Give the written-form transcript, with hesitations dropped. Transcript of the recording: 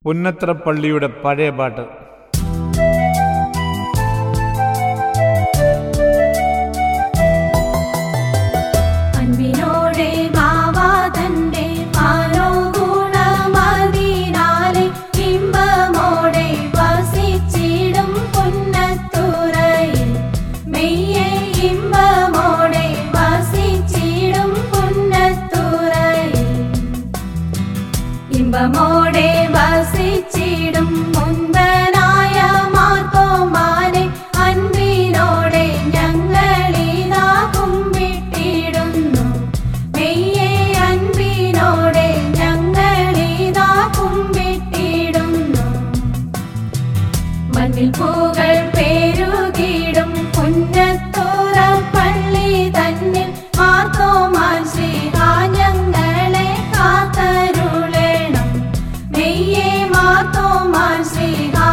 പുന്നത്ര പള്ളിയുടെ പഴയ പാട്ട്. ഇമ്പമോടെ വസിച്ചിടും മുൻപനായ മാർത്തോമാനെ അൻപിനോടെ ഞങ്ങളിതാ കുമ്പിട്ടിടുന്നു. മെയ്യെ അൻപിനോടെ ഞങ്ങളിതാ കുമ്പിട്ടിടുന്നു. മണ്ണിൽ പൂകൾ പെരുകിടും പുന്നത്തൂറ പള്ളി തന്നിൽ മാർത്തോമാൻ ശ്രീഹാ ഞങ്ങളെ കാത്തരുളേണം. മെയ്യെ മാർത്തോമാൻ ശ്രീഹാ